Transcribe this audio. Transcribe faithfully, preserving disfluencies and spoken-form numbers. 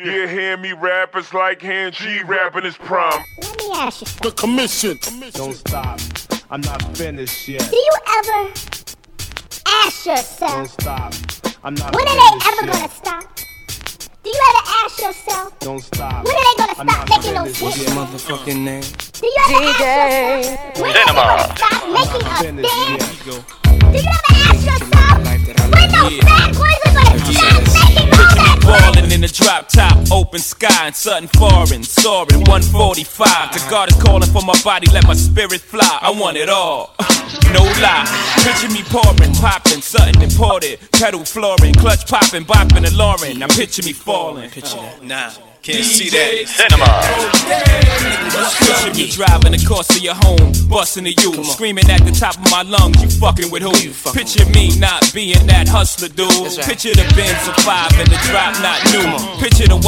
You hear me rappers like Hand G rapping his prom. Let me ask you something. The commission. Don't stop. I'm not finished yet. Do you ever ask yourself? Don't stop. I'm not When are finished they ever yet. gonna stop? Do you ever ask yourself? Don't stop. When are they gonna I'm stop not making those finished hits? yet. Motherfucking name. Do you ever ask yourself? When are they gonna stop making us Finished dance? yet. Do you ever ask yourself? When those bad boys are gonna stop making all that Ballin' in the drop top, open sky, and something foreign, soaring, one forty-five. The God is calling for my body, let my spirit fly. I want it all, no lie. Picture me pouring, popping, something imported. Pedal flooring, clutch popping, bopping and Lauren. Now picture me falling. Picture that, nah. Can't see that. Cinema. Picture me driving the course of your home, busting to you, screaming at the top of my lungs. You fucking with who? Picture me not being that hustler dude. Picture the Benz of five and the drop not new. Picture the